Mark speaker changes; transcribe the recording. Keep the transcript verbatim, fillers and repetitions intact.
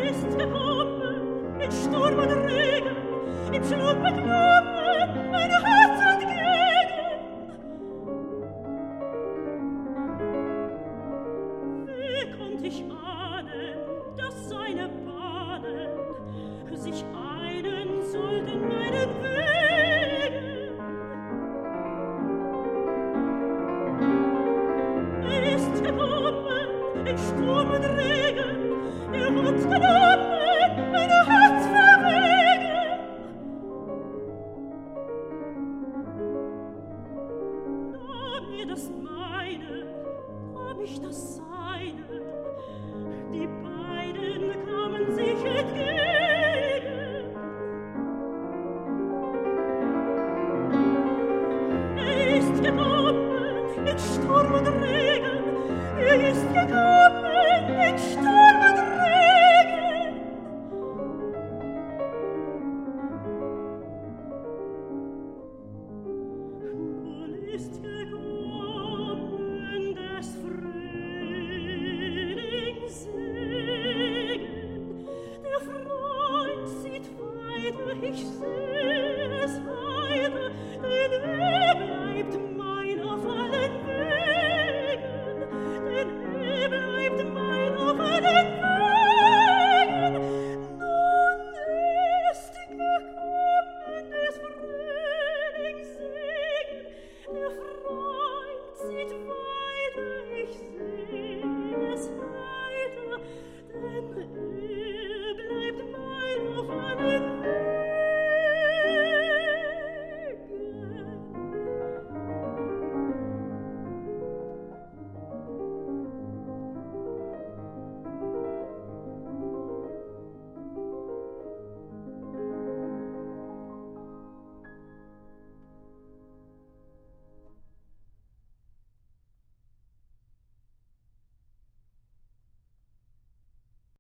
Speaker 1: ist gekommen, in Sturm und Regen, im Schlumpen Klumpen, mein Herz entgegen. Wie konnt ich ahnen, dass seine Bahnen sich einen sollten meinen Wegen? Er ist gekommen, in Sturm und Regen, er hat genommen, mein Herz verwegen. Nahm er das meine, nahm ich das seine, die beiden kamen sich entgegen. Er ist gekommen, in Sturm und Regen, er ist gekommen, in Sturm und Regen. Nun ist gekommen des Frühlings Segen, der Freund sieht weiter, ich seh es